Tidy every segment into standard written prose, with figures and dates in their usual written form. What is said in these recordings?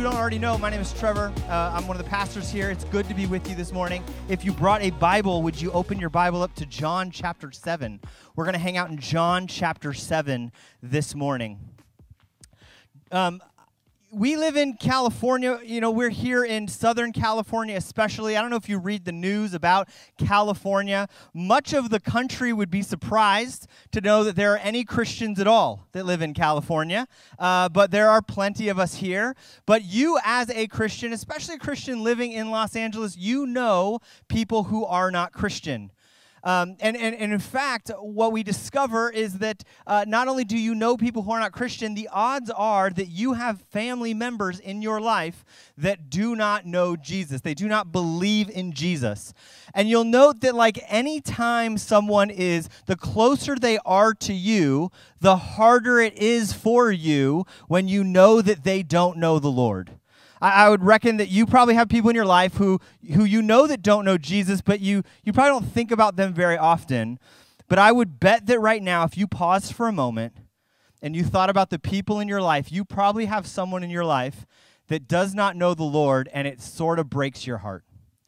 don't already know, my name is Trevor. I'm one of the pastors here. It's good to be with you this morning. If you brought a Bible, would you open your Bible up to John chapter 7? We're going to hang out in John chapter 7 this morning. We live in California. You know, we're here in Southern California especially. I don't know if you read the news about California. Much of the country would be surprised to know that there are any Christians at all that live in California. But there are plenty of us here. But you as a Christian, especially a Christian living in Los Angeles, you know people who are not Christian. And in fact, what we discover is that not only do you know people who are not Christian, the odds are that you have family members in your life that do not know Jesus. They do not believe in Jesus. And you'll note that like any time someone is, the closer they are to you, the harder it is for you when you know that they don't know the Lord. I would reckon that you probably have people in your life who you know that don't know Jesus, but you probably don't think about them very often. But I would bet that right now, if you paused for a moment and you thought about the people in your life, you probably have someone in your life that does not know the Lord, and it sort of breaks your heart.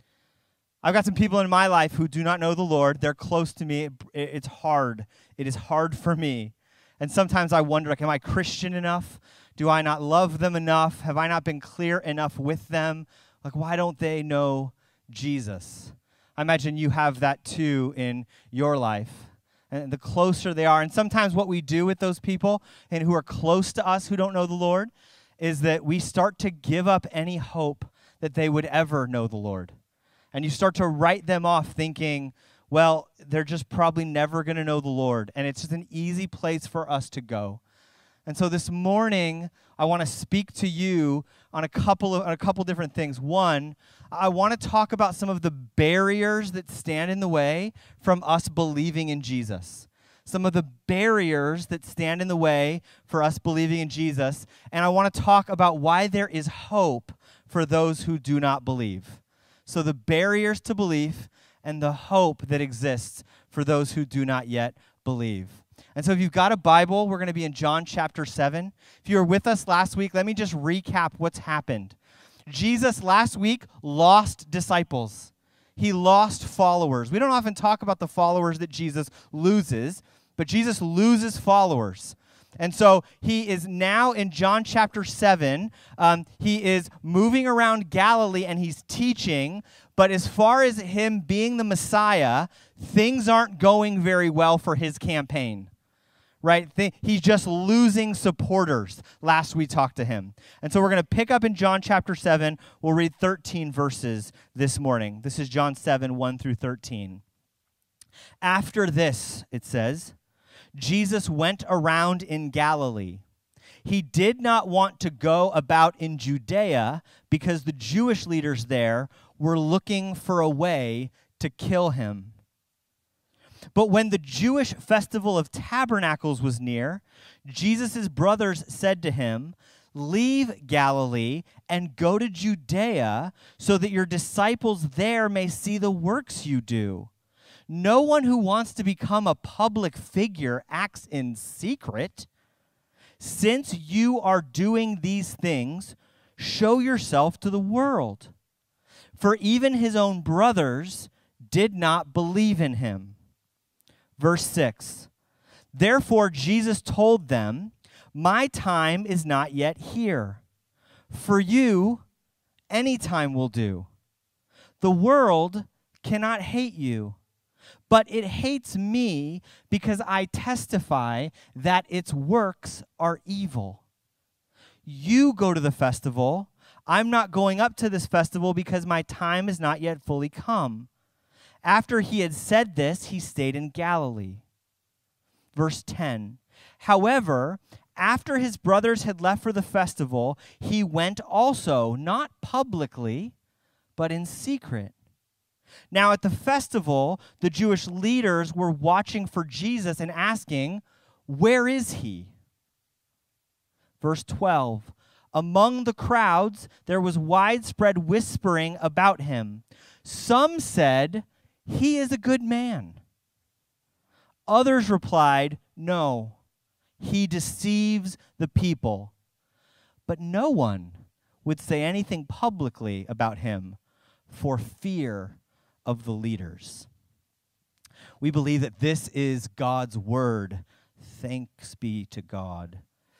I've got some people in my life who do not know the Lord. They're close to me. It's hard. It is hard for me. And sometimes I wonder, like, am I Christian enough? Do I not love them enough? Have I not been clear enough with them? Like, why don't they know Jesus? I imagine you have that too in your life. And the closer they are, and sometimes what we do with those people and who are close to us who don't know the Lord is that we start to give up any hope that they would ever know the Lord. And you start to write them off thinking, well, they're just probably never going to know the Lord. And it's just an easy place for us to go. And so this morning, I want to speak to you on a couple different things. One, I want to talk about some of the barriers that stand in the way from us believing in Jesus. Some of the barriers that stand in the way for us believing in Jesus. And I want to talk about why there is hope for those who do not believe. So the barriers to belief and the hope that exists for those who do not yet believe. And so if you've got a Bible, we're going to be in John chapter 7. If you were with us last week, let me just recap what's happened. Jesus last week lost disciples. He lost followers. We don't often talk about the followers that Jesus loses, but Jesus loses followers. And so he is now in John chapter 7. He is moving around Galilee and he's teaching. But as far as him being the Messiah, things aren't going very well for his campaign. Right? He's just losing supporters. Last we talked to him. And so we're going to pick up in John chapter 7. We'll read 13 verses this morning. This is John 7, 1 through 13. After this, it says, Jesus went around in Galilee. He did not want to go about in Judea because the Jewish leaders there were looking for a way to kill him. But when the Jewish festival of tabernacles was near, Jesus' brothers said to him, "Leave Galilee and go to Judea so that your disciples there may see the works you do. No one who wants to become a public figure acts in secret. Since you are doing these things, show yourself to the world." For even his own brothers did not believe in him. Verse 6, therefore Jesus told them, "My time is not yet here. For you, any time will do. The world cannot hate you, but it hates me because I testify that its works are evil. You go to the festival. I'm not going up to this festival because my time is not yet fully come." After he had said this, he stayed in Galilee. Verse 10, however, after his brothers had left for the festival, he went also, not publicly, but in secret. Now at the festival, the Jewish leaders were watching for Jesus and asking, "Where is he?" Verse 12, among the crowds, there was widespread whispering about him. Some said, "He is a good man." Others replied, "No, he deceives the people." But no one would say anything publicly about him for fear of the leaders. We believe that this is God's word. Thanks be to God.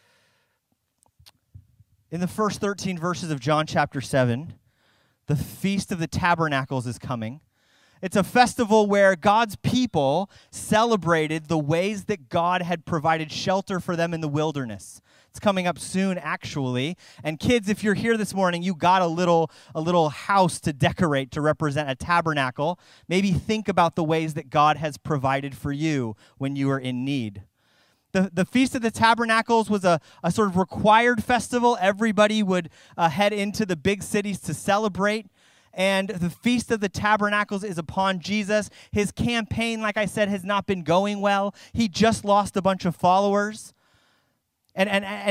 In the first 13 verses of John chapter 7, the Feast of the Tabernacles is coming. It's a festival where God's people celebrated the ways that God had provided shelter for them in the wilderness. It's coming up soon, actually. And kids, if you're here this morning, you got a little house to decorate to represent a tabernacle. Maybe think about the ways that God has provided for you when you are in need. The Feast of the Tabernacles was a sort of required festival. Everybody would head into the big cities to celebrate. And the Feast of the Tabernacles is upon Jesus. His campaign, like I said, has not been going well. He just lost a bunch of followers. And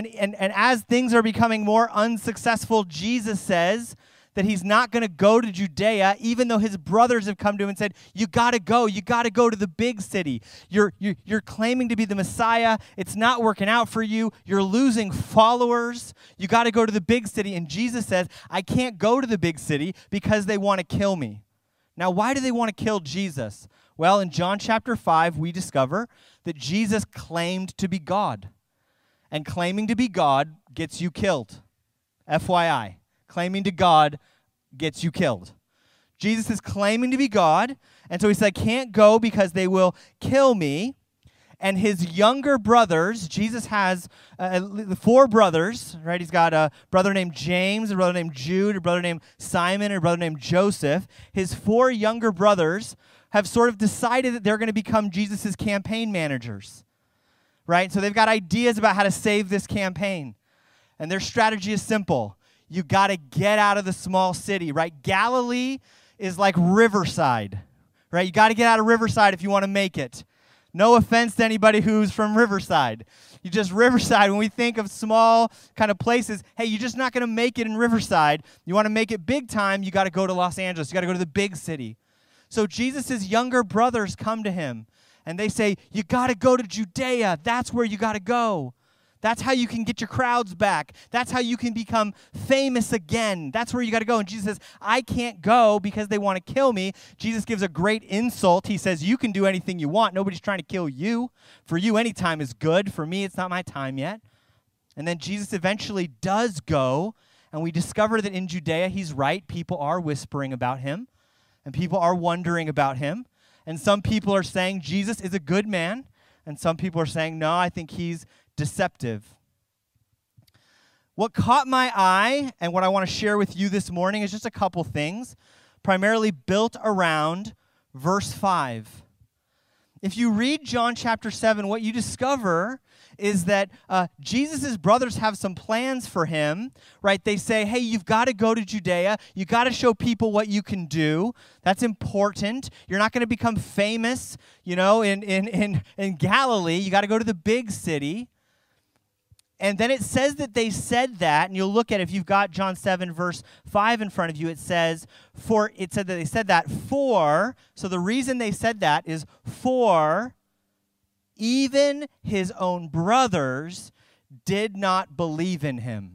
as things are becoming more unsuccessful, Jesus says that he's not going to go to Judea, even though his brothers have come to him and said, you got to go to the big city. You're claiming to be the Messiah. It's not working out for you. You're losing followers. You got to go to the big city. And Jesus says, I can't go to the big city because they want to kill me. Now, why do they want to kill Jesus? Well, in John chapter 5, we discover that Jesus claimed to be God. And claiming to be God gets you killed. FYI. Claiming to God gets you killed. Jesus is claiming to be God, and so he said, I can't go because they will kill me. And his younger brothers, Jesus has 4 brothers, right? He's got a brother named James, a brother named Jude, a brother named Simon, and a brother named Joseph. His 4 younger brothers have sort of decided that they're going to become Jesus' campaign managers, right? So they've got ideas about how to save this campaign. And their strategy is simple. You got to get out of the small city, right? Galilee is like Riverside, right? You got to get out of Riverside if you want to make it. No offense to anybody who's from Riverside. You just Riverside, when we think of small kind of places, hey, you're just not going to make it in Riverside. You want to make it big time, you got to go to Los Angeles. You got to go to the big city. So Jesus' younger brothers come to him, and they say, you got to go to Judea. That's where you got to go. That's how you can get your crowds back. That's how you can become famous again. That's where you got to go. And Jesus says, I can't go because they want to kill me. Jesus gives a great insult. He says, you can do anything you want. Nobody's trying to kill you. For you, any time is good. For me, it's not my time yet. And then Jesus eventually does go, and we discover that in Judea, he's right. People are whispering about him, and people are wondering about him. And some people are saying Jesus is a good man, and some people are saying, no, I think he's deceptive. What caught my eye and what I want to share with you this morning is just a couple things, primarily built around verse 5. If you read John chapter 7, what you discover is that Jesus' brothers have some plans for him, right? They say, hey, you've got to go to Judea. You got to show people what you can do. That's important. You're not going to become famous, in Galilee. You got to go to the big city. And then it says that they said that, and you'll look at it, if you've got John 7, verse 5 in front of you, it said that they said that for, so the reason they said that is for even his own brothers did not believe in him.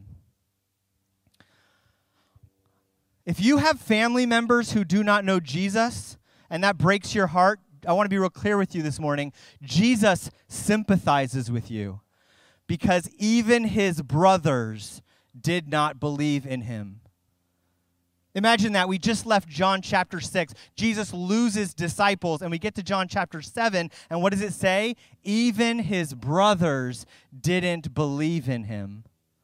If you have family members who do not know Jesus, and that breaks your heart, I want to be real clear with you this morning. Jesus sympathizes with you. Because even his brothers did not believe in him. Imagine that. We just left John chapter 6. Jesus loses disciples, and we get to John chapter 7, and what does it say? Even his brothers didn't believe in him.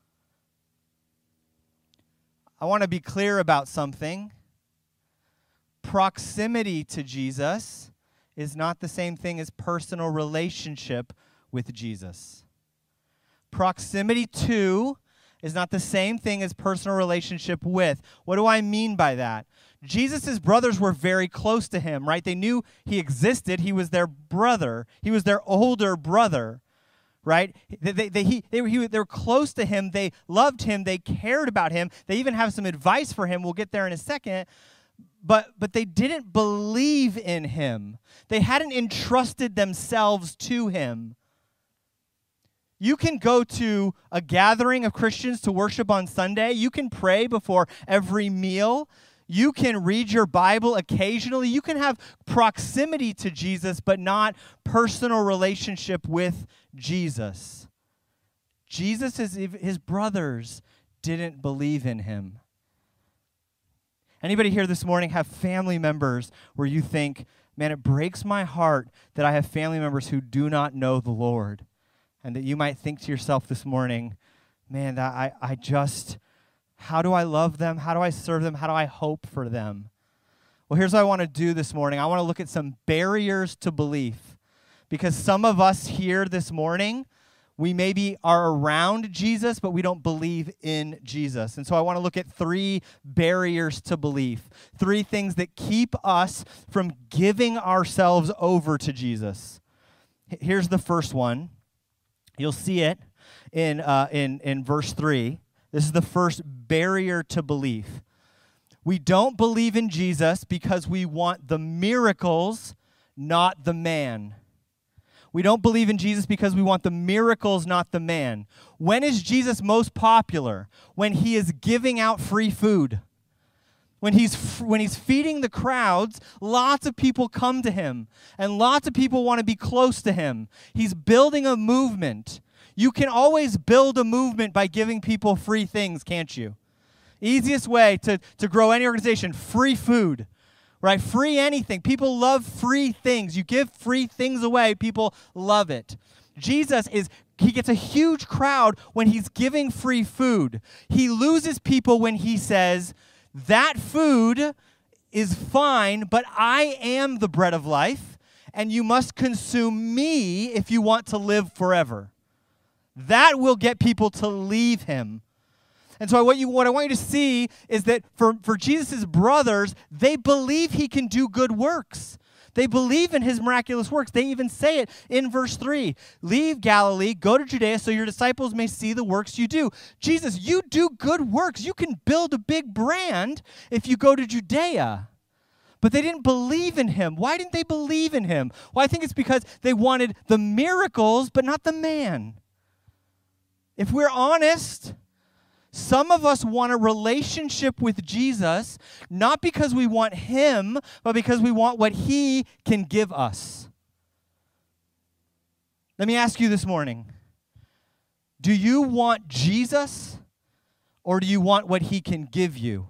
I want to be clear about something. Proximity to Jesus is not the same thing as personal relationship with Jesus. Proximity to is not the same thing as personal relationship with. What do I mean by that? Jesus' brothers were very close to him, right? They knew he existed. He was their brother. He was their older brother, right? They were close to him. They loved him. They cared about him. They even have some advice for him. We'll get there in a second. But they didn't believe in him. They hadn't entrusted themselves to him. You can go to a gathering of Christians to worship on Sunday. You can pray before every meal. You can read your Bible occasionally. You can have proximity to Jesus, but not personal relationship with Jesus. His brothers didn't believe in him. Anybody here this morning have family members where you think, man, it breaks my heart that I have family members who do not know the Lord? And that you might think to yourself this morning, man, how do I love them? How do I serve them? How do I hope for them? Well, here's what I want to do this morning. I want to look at some barriers to belief. Because some of us here this morning, we maybe are around Jesus, but we don't believe in Jesus. And so I want to look at 3 barriers to belief. 3 things that keep us from giving ourselves over to Jesus. Here's the first one. You'll see it in verse 3. This is the first barrier to belief. We don't believe in Jesus because we want the miracles, not the man. We don't believe in Jesus because we want the miracles, not the man. When is Jesus most popular? When he is giving out free food. When he's feeding the crowds, lots of people come to him, and lots of people want to be close to him. He's building a movement. You can always build a movement by giving people free things, can't you? Easiest way to grow any organization, free food, right? Free anything. People love free things. You give free things away, people love it. Jesus he gets a huge crowd when he's giving free food. He loses people when he says, that food is fine, but I am the bread of life, and you must consume me if you want to live forever. That will get people to leave him. And so what I want you to see is that for Jesus' brothers, they believe he can do good works. They believe in his miraculous works. They even say it in verse 3. Leave Galilee, go to Judea so your disciples may see the works you do. Jesus, you do good works. You can build a big brand if you go to Judea. But they didn't believe in him. Why didn't they believe in him? Well, I think it's because they wanted the miracles, but not the man. If we're honest, some of us want a relationship with Jesus, not because we want him, but because we want what he can give us. Let me ask you this morning, do you want Jesus, or do you want what he can give you?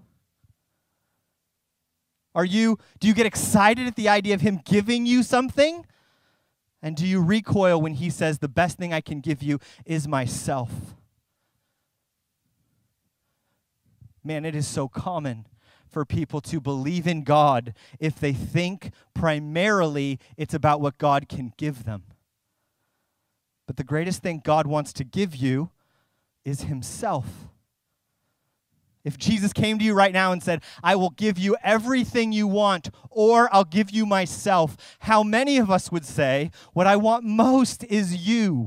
Do you get excited at the idea of him giving you something? And do you recoil when he says, the best thing I can give you is myself? Man, it is so common for people to believe in God if they think primarily it's about what God can give them. But the greatest thing God wants to give you is himself. If Jesus came to you right now and said, I will give you everything you want, or I'll give you myself, how many of us would say, what I want most is you?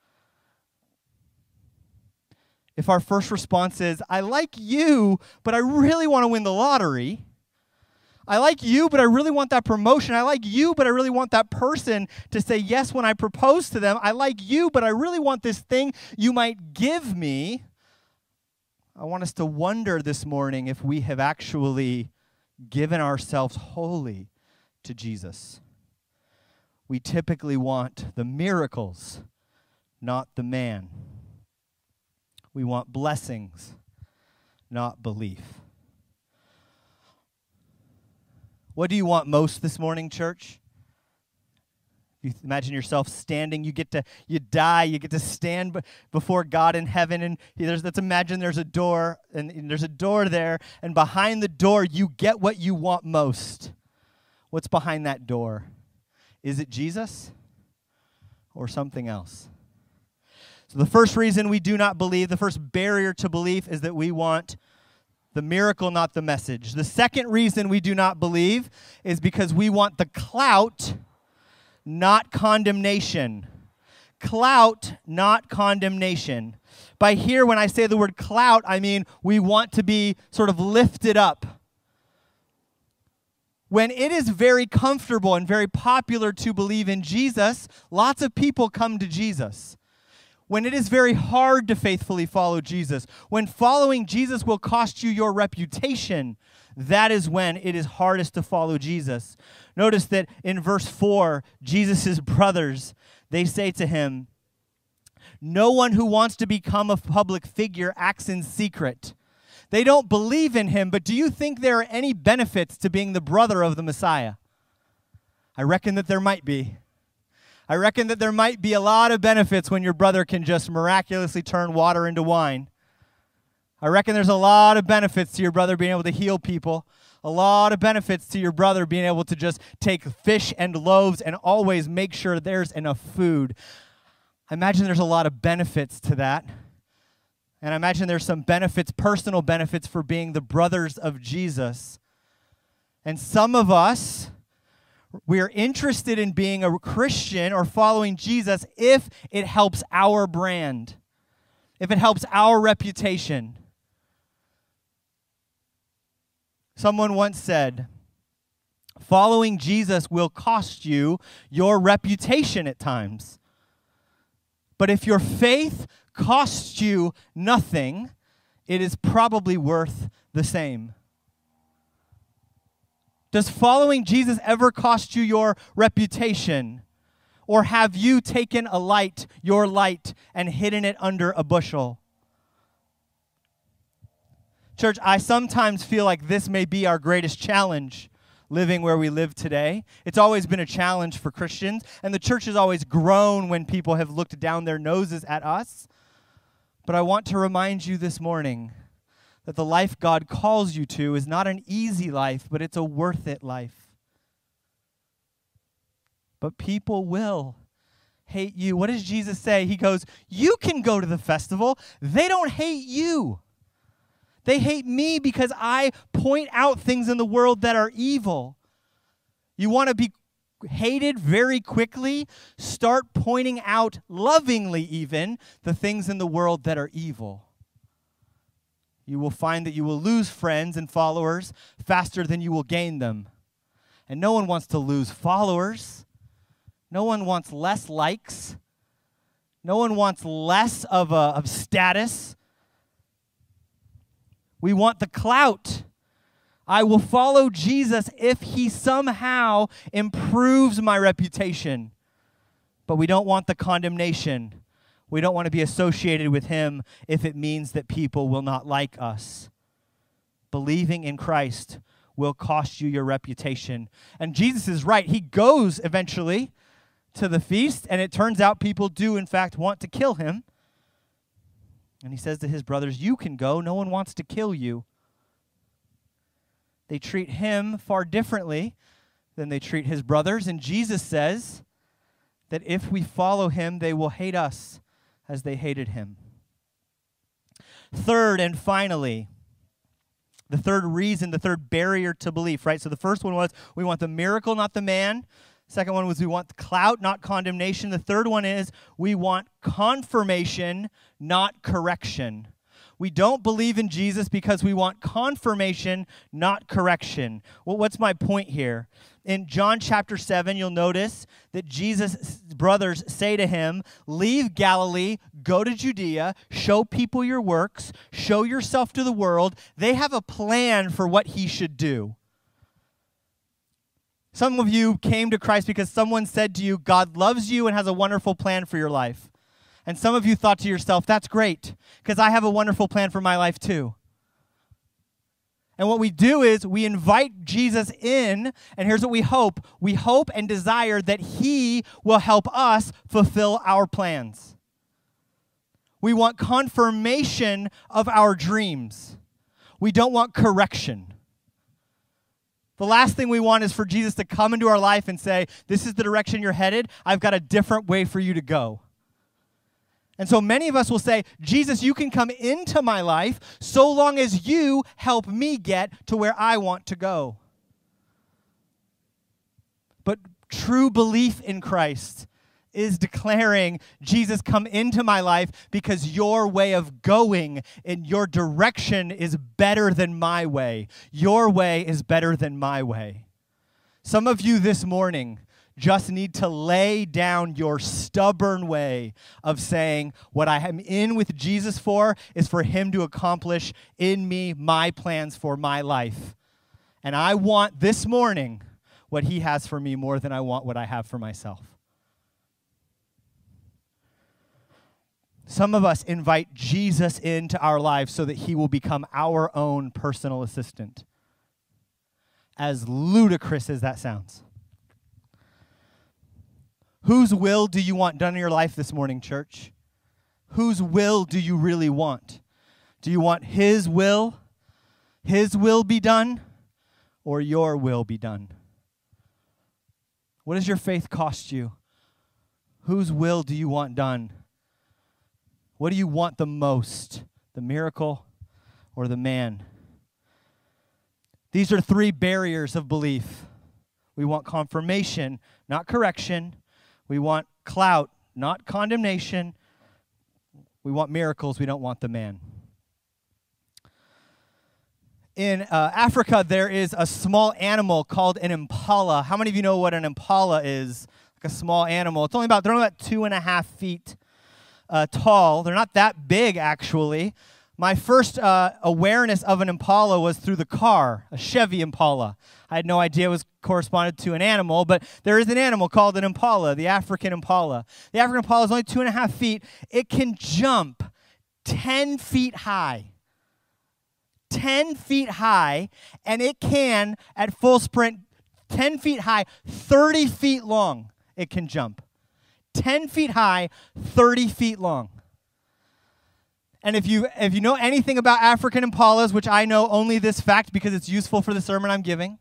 If our first response is, I like you, but I really want to win the lottery. I like you, but I really want that promotion. I like you, but I really want that person to say yes when I propose to them. I like you, but I really want this thing you might give me. I want us to wonder this morning if we have actually given ourselves wholly to Jesus. We typically want the miracles, not the man. We want blessings, not belief. What do you want most this morning, church? You imagine yourself standing, you die, you get to stand before God in heaven, and let's imagine there's a door, and there's a door there, and behind the door, you get what you want most. What's behind that door? Is it Jesus or something else? So the first reason we do not believe, the first barrier to belief, is that we want the miracle, not the message. The second reason we do not believe is because we want the clout, not condemnation. Clout, not condemnation. By here, when I say the word clout, I mean we want to be sort of lifted up. When it is very comfortable and very popular to believe in Jesus, lots of people come to Jesus. when it is very hard to faithfully follow Jesus, when following Jesus will cost you your reputation, that is when it is hardest to follow Jesus. Notice that in verse 4, Jesus' brothers, they say to him, "No one who wants to become a public figure acts in secret." They don't believe in him, but do you think there are any benefits to being the brother of the Messiah? I reckon that there might be. I reckon that there might be a lot of benefits when your brother can just miraculously turn water into wine. I reckon there's a lot of benefits to your brother being able to heal people. A lot of benefits to your brother being able to just take fish and loaves and always make sure there's enough food. I imagine there's a lot of benefits to that. And I imagine there's some benefits, personal benefits, for being the brothers of Jesus. And some of us, we are interested in being a Christian or following Jesus if it helps our brand, if it helps our reputation. Someone once said, following Jesus will cost you your reputation at times. But if your faith costs you nothing, it is probably worth the same. Does following Jesus ever cost you your reputation? Or have you taken your light, and hidden it under a bushel? Church, I sometimes feel like this may be our greatest challenge, living where we live today. It's always been a challenge for Christians, and the church has always grown when people have looked down their noses at us. But I want to remind you this morning that the life God calls you to is not an easy life, but it's a worth it life. But people will hate you. What does Jesus say? He goes, you can go to the festival. They don't hate you. They hate me because I point out things in the world that are evil. You want to be hated very quickly? Start pointing out, lovingly even, the things in the world that are evil. You will find that you will lose friends and followers faster than you will gain them. And no one wants to lose followers. No one wants less likes. No one wants less of status. We want the clout. I will follow Jesus if he somehow improves my reputation. But we don't want the condemnation. We don't want to be associated with him if it means that people will not like us. Believing in Christ will cost you your reputation. And Jesus is right. He goes eventually to the feast, and it turns out people do, in fact, want to kill him. And he says to his brothers, you can go. No one wants to kill you. They treat him far differently than they treat his brothers. And Jesus says that if we follow him, they will hate us as they hated him. Third and finally, the third reason, the third barrier to belief, right? So the first one was we want the miracle, not the man. Second one was we want the clout, not condemnation. The third one is we want confirmation, not correction. We don't believe in Jesus because we want confirmation, not correction. Well, what's my point here? In John chapter 7, you'll notice that Jesus' brothers say to him, leave Galilee, go to Judea, show people your works, show yourself to the world. They have a plan for what he should do. Some of you came to Christ because someone said to you, God loves you and has a wonderful plan for your life. And some of you thought to yourself, that's great, because I have a wonderful plan for my life too. And what we do is we invite Jesus in, and here's what we hope. We hope and desire that he will help us fulfill our plans. We want confirmation of our dreams. We don't want correction. The last thing we want is for Jesus to come into our life and say, this is the direction you're headed. I've got a different way for you to go. And so many of us will say, Jesus, you can come into my life so long as you help me get to where I want to go. But true belief in Christ is declaring, Jesus, come into my life because your way of going in your direction is better than my way. Your way is better than my way. Some of you this morning, just need to lay down your stubborn way of saying, what I am in with Jesus for is for him to accomplish in me my plans for my life. And I want this morning what he has for me more than I want what I have for myself. Some of us invite Jesus into our lives so that he will become our own personal assistant. As ludicrous as that sounds. Whose will do you want done in your life this morning, church? Whose will do you really want? Do you want his will be done, or your will be done? What does your faith cost you? Whose will do you want done? What do you want the most? The miracle or the man? These are three barriers of belief. We want confirmation, not correction. We want clout, not condemnation. We want miracles. We don't want the man. In Africa, there is a small animal called an impala. How many of you know what an impala is? Like a small animal. They're only about 2.5 feet tall. They're not that big, actually. My first awareness of an impala was through the car, a Chevy Impala. I had no idea it was corresponded to an animal, but there is an animal called an impala, the African impala. The African impala is only 2.5 feet. It can jump 10 feet high. 10 feet high, and it can, at full sprint, 10 feet high, 30 feet long, it can jump. 10 feet high, 30 feet long. And if you know anything about African impalas, which I know only this fact because it's useful for the sermon I'm giving,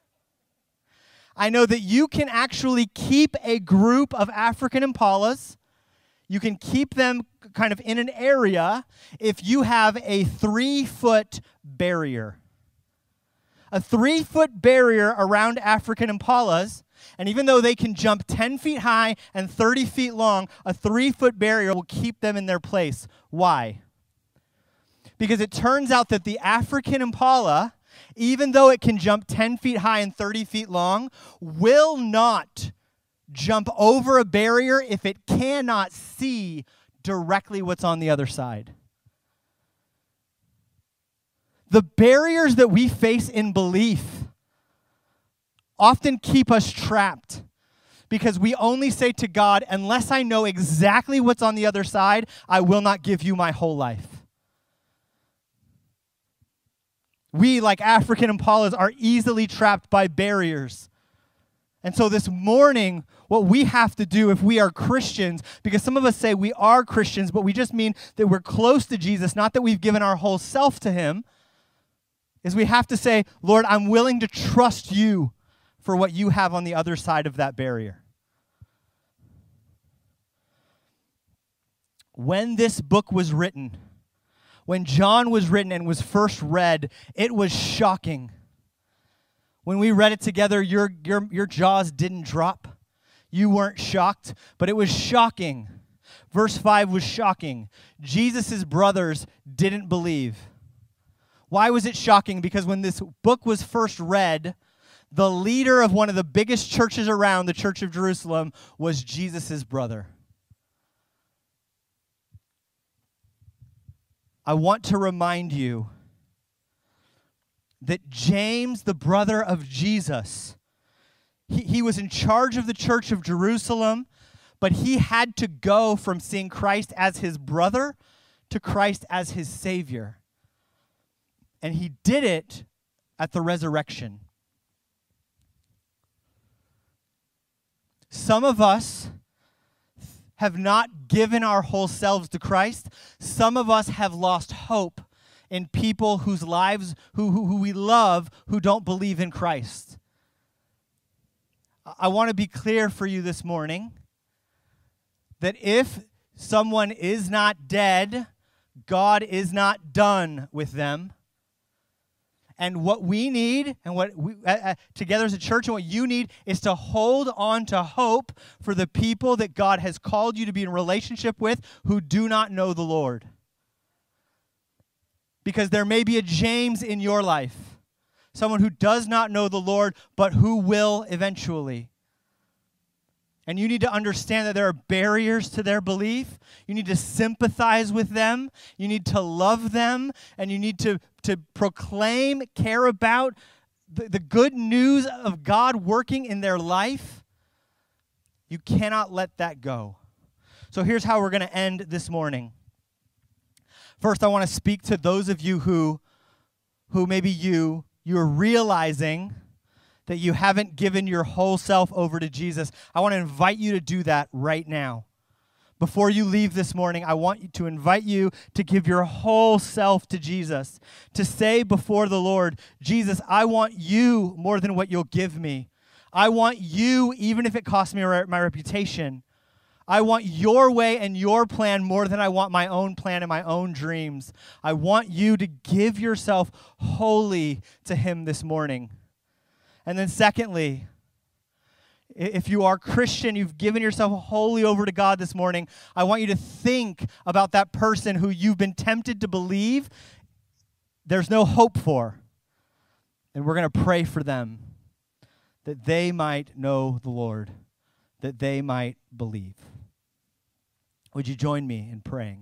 I know that you can actually keep a group of African impalas. You can keep them kind of in an area if you have a 3-foot barrier. A 3-foot barrier around African impalas, and even though they can jump 10 feet high and 30 feet long, a 3-foot barrier will keep them in their place. Why? Because it turns out that the African impala, even though it can jump 10 feet high and 30 feet long, will not jump over a barrier if it cannot see directly what's on the other side. The barriers that we face in belief often keep us trapped because we only say to God, unless I know exactly what's on the other side, I will not give you my whole life. We, like African impalas, are easily trapped by barriers. And so this morning, what we have to do if we are Christians, because some of us say we are Christians, but we just mean that we're close to Jesus, not that we've given our whole self to him, is we have to say, Lord, I'm willing to trust you for what you have on the other side of that barrier. When this book was written, when John was written and was first read, it was shocking. When we read it together, your jaws didn't drop. You weren't shocked, but it was shocking. Verse 5 was shocking. Jesus' brothers didn't believe. Why was it shocking? Because when this book was first read, the leader of one of the biggest churches around, the Church of Jerusalem, was Jesus' brother. I want to remind you that James, the brother of Jesus, he was in charge of the Church of Jerusalem, but he had to go from seeing Christ as his brother to Christ as his Savior. And he did it at the resurrection. Some of us have not given our whole selves to Christ. Some of us have lost hope in people whose lives, who we love, who don't believe in Christ. I want to be clear for you this morning that if someone is not dead, God is not done with them. And what we need, and what we together as a church, and what you need is to hold on to hope for the people that God has called you to be in relationship with who do not know the Lord. Because there may be a James in your life, someone who does not know the Lord, but who will eventually. And you need to understand that there are barriers to their belief. You need to sympathize with them. You need to love them. And you need to proclaim, care about the good news of God working in their life. You cannot let that go. So here's how we're going to end this morning. First, I want to speak to those of you who maybe you're realizing that you haven't given your whole self over to Jesus. I want to invite you to do that right now. Before you leave this morning, I want to invite you to give your whole self to Jesus, to say before the Lord, Jesus, I want you more than what you'll give me. I want you even if it costs me my reputation. I want your way and your plan more than I want my own plan and my own dreams. I want you to give yourself wholly to Him this morning. And then secondly, if you are Christian, you've given yourself wholly over to God this morning, I want you to think about that person who you've been tempted to believe there's no hope for. And we're going to pray for them that they might know the Lord, that they might believe. Would you join me in praying?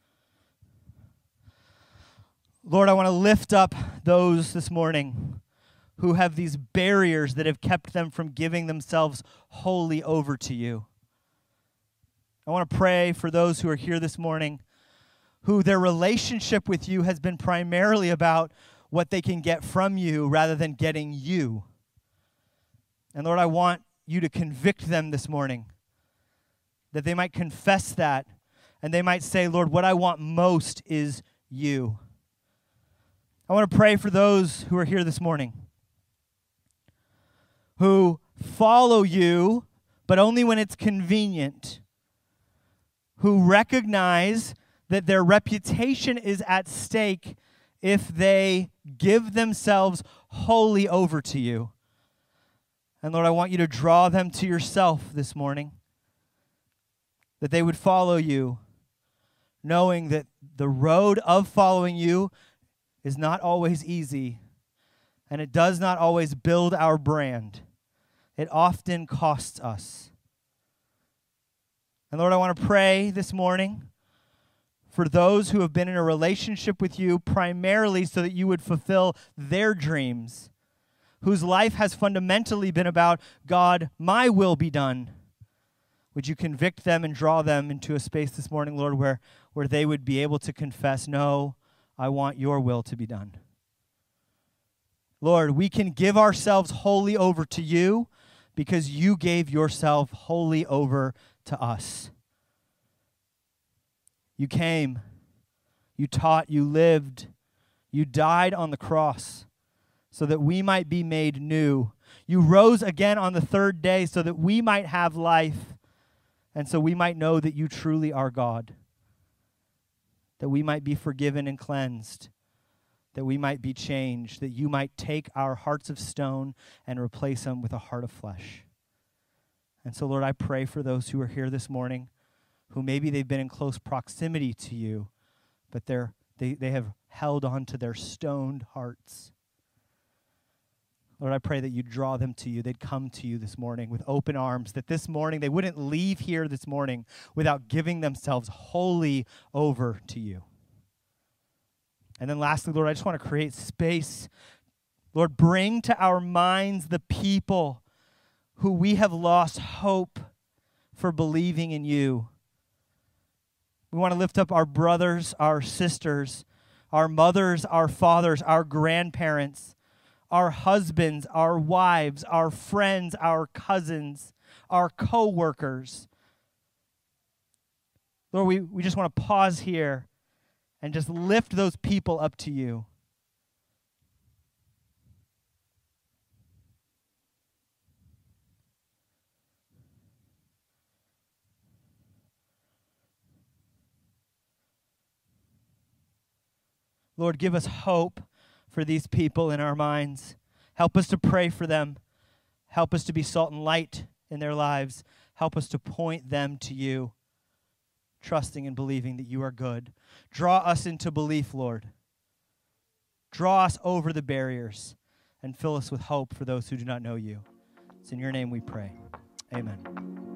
Lord, I want to lift up those this morning who have these barriers that have kept them from giving themselves wholly over to you. I want to pray for those who are here this morning who their relationship with you has been primarily about what they can get from you rather than getting you. And Lord, I want you to convict them this morning, that they might confess that, and they might say, Lord, what I want most is you. I want to pray for those who are here this morning, who follow you, but only when it's convenient, who recognize that their reputation is at stake if they give themselves wholly over to you. And Lord, I want you to draw them to yourself this morning, that they would follow you, knowing that the road of following you is not always easy, and it does not always build our brand. It often costs us. And Lord, I want to pray this morning for those who have been in a relationship with you primarily so that you would fulfill their dreams, whose life has fundamentally been about, God, my will be done. Would you convict them and draw them into a space this morning, Lord, where they would be able to confess, no, I want your will to be done. Lord, we can give ourselves wholly over to you because you gave yourself wholly over to us. You came, you taught, you lived, you died on the cross so that we might be made new. You rose again on the third day so that we might have life and so we might know that you truly are God, that we might be forgiven and cleansed, that we might be changed, that you might take our hearts of stone and replace them with a heart of flesh. And so, Lord, I pray for those who are here this morning who maybe they've been in close proximity to you, but they have held on to their stoned hearts. Lord, I pray that you draw them to you. They'd come to you this morning with open arms, that this morning they wouldn't leave here this morning without giving themselves wholly over to you. And then lastly, Lord, I just want to create space. Lord, bring to our minds the people who we have lost hope for believing in you. We want to lift up our brothers, our sisters, our mothers, our fathers, our grandparents, our husbands, our wives, our friends, our cousins, our co-workers. Lord, we just want to pause here and just lift those people up to you. Lord, give us hope for these people in our minds. Help us to pray for them. Help us to be salt and light in their lives. Help us to point them to you, trusting and believing that you are good. Draw us into belief, Lord. Draw us over the barriers and fill us with hope for those who do not know you. It's in your name we pray. Amen.